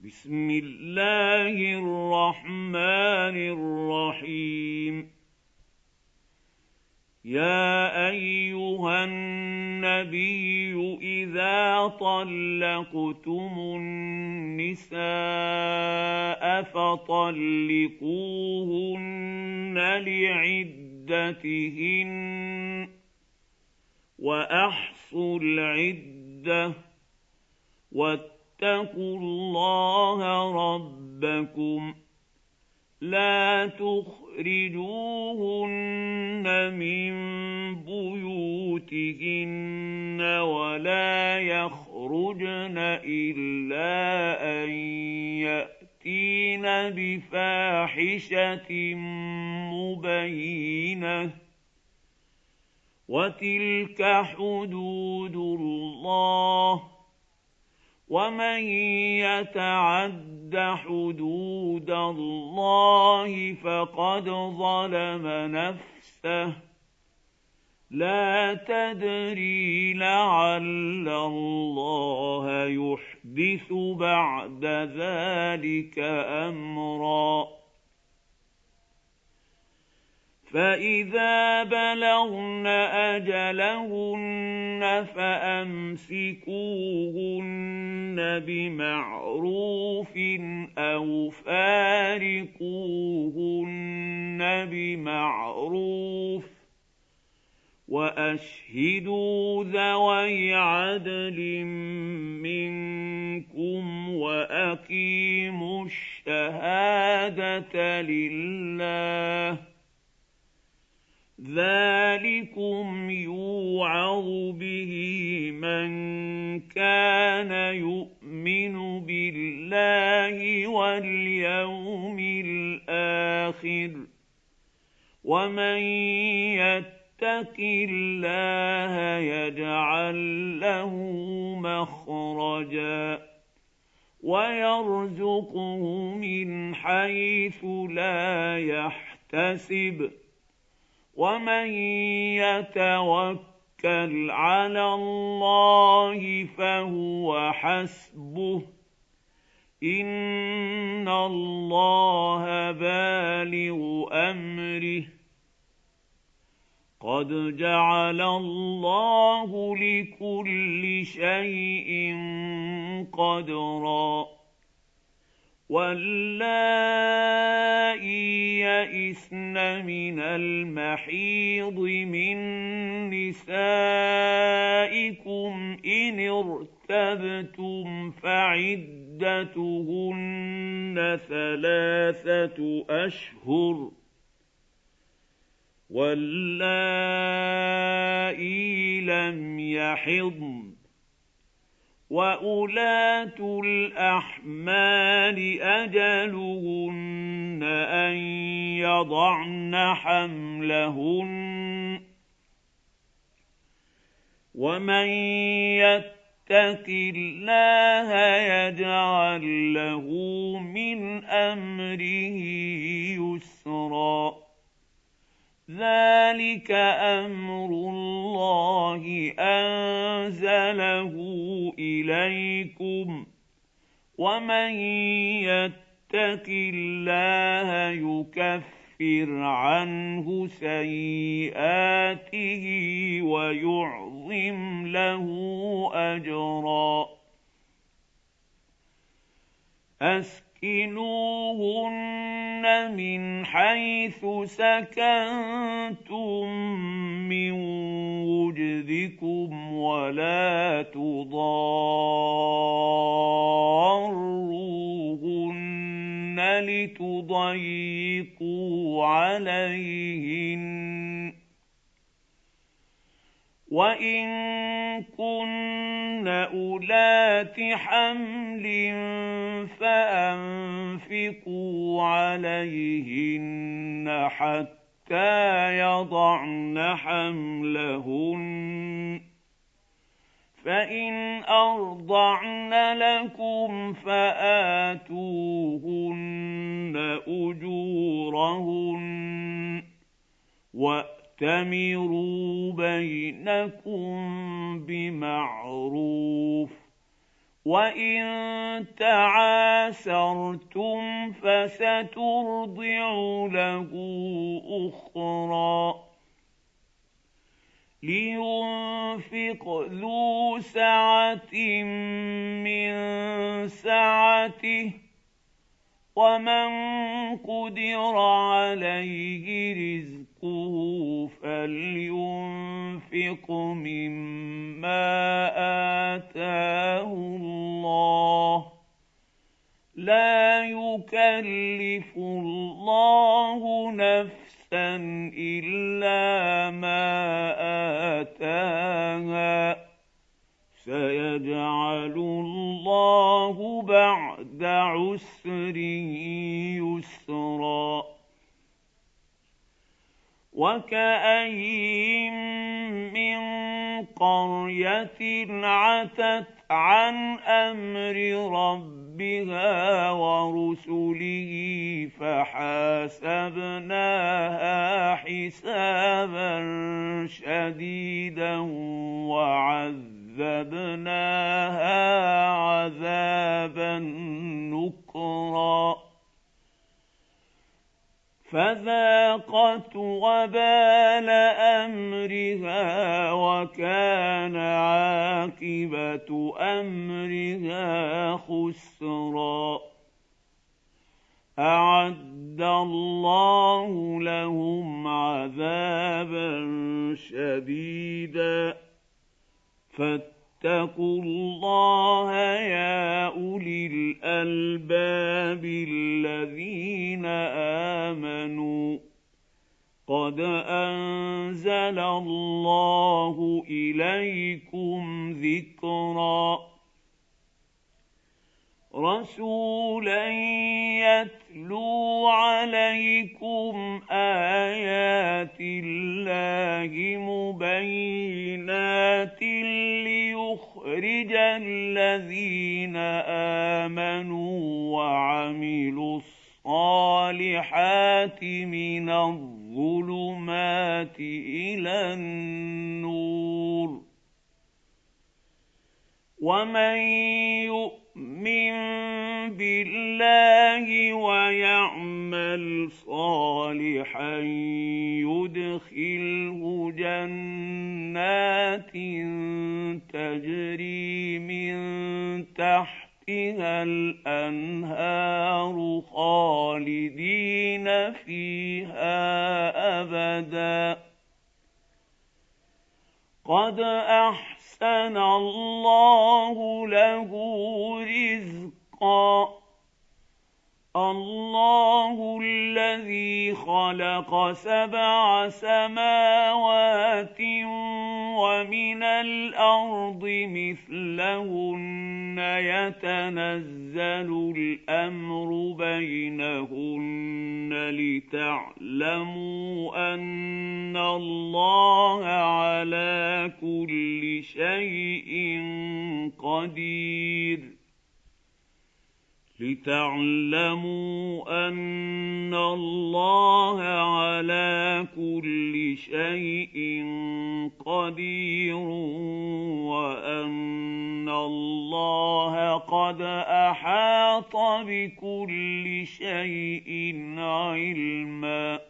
بسم الله الرحمن الرحيم. يا أيها النبي إذا طلقتم النساء فطلقوهن لعدتهن وأحصوا العدة واتقوا الله ربكم لا تخرجوهن من بيوتهن ولا يخرجن إلا أن يأتين بفاحشة مبينة وتلك حدود الله ومن يتعد حدود الله فقد ظلم نفسه لا تدري لعل الله يحدث بعد ذلك أمرا. فإذا بلغن أجلهن فأمسكوهن بمعروف أو فارقوهن بمعروف وأشهدوا ذوي عدل منكم وأقيموا الشهادة لله ذلكم يوعظ به من كان يؤمن بالله واليوم الآخر ومن يتق الله يجعل له مخرجا ويرزقه من حيث لا يحتسب ومن يتوكل على الله فهو حسبه إن الله بالغ أمره قد جعل الله لكل شيء قدرا. واللائي يئسن من المحيض من نسائكم إن ارتبتم فعدتهن 3 أشهر واللائي لم يحضن وأولاة الأحمال أجلهن أن يضعن حملهن ومن يتق الله يجعل له من أمره يسرا ذلك أمر الله أنزله إليكم ومن يتق الله يكفر عنه سيئاته ويعظم له أجرا. أسكنوهن من حيث سكنتم من وجدكم ولا تضاروهن لتضيقوا عليهن وإن كن أولات حمل فأنفقوا عليهن حتى يضعن حملهن فإن أرضعن لكم فآتوهن أجورهن وأتمروا بينكم بمعروف وَإِن تَعَاسَرْتُمْ فَسَتُرْضِعُ لَهُ أُخْرَىٰ لِيُنفِقْ ذُو سَعَةٍ مِّن سَعَتِهِ وَمَن قُدِرَ عَلَيْهِ رِزْقُهُ فَلْيُنفِقْ مِمَّا آتَاهُ اللَّهُ ۚ لَا يُكَلِّفُ اللَّهُ نَفْسًا إِلَّا مَا آتَاهَا ۚ سَيَجْعَلُ اللَّهُ بَعْدَ عُسْرٍ يُسْرًا. وَكَأَيِّن مِّن قَرْيَةٍ عَتَتْ عَنْ أَمْرِ رَبِّهَا وَرُسُلِهِ فَحَاسَبْنَاهَا حِسَابًا شَدِيدًا وَعَذَّبْنَاهَا عَذَابًا نُكْرًا فَذَاقَتْ وَبَالَ أَمْرِهَا وَكَانَ عَاقِبَةُ أَمْرِهَا خُسْرًا. أَعَدَّ اللَّهُ لَهُمْ عَذَابًا شَدِيدًا فَاتَّقُوا اللَّهَ يَا أُولِي الْأَلْبَابِ الَّذِينَ آمَنُوا قَدْ أَنزَلَ اللَّهُ إِلَيْكُمْ ذِكْرًا رَسُولًا يَتْلُو عَلَيْكُمْ آيَاتِ اللَّهِ مُبَيِّنَاتٍ لِّيُخْرِجَ الَّذِينَ آمَنُوا وَعَمِلُوا الصَّالِحَاتِ مِنَ الظُّلُمَاتِ إِلَى النُّورِ وَمَن يُؤْمِن بِاللَّهِ وَيَعْمَلْ صَالِحًا يُدْخِلْهُ جَنَّاتٍ تَجْرِي مِن تَحْتِهَا الْأَنْهَارُ خَالِدِينَ فِيهَا أَبَدًا قَدْ أَحْسَنَ اللَّهُ لَهُ رِزْقًا اللَّهُ الَّذِي خَلَقَ 7 سَمَاوَاتٍ وَمِنَ الْأَرْضِ مِثْلَهُنَّ يَتَنَزَّلُ الْأَمْرُ بَيْنَهُنَّ لِتَعْلَمُوا أَنَّ اللَّهَ عَلَىٰ كُلِّ شَيْءٍ قَدِيرٌ لِتَعْلَمُوا أَنَّ اللَّهَ عَلَىٰ كُلِّ شَيْءٍ قَدِيرٌ وَأَنَّ اللَّهَ قَدْ أَحَاطَ بِكُلِّ شَيْءٍ عِلْمًا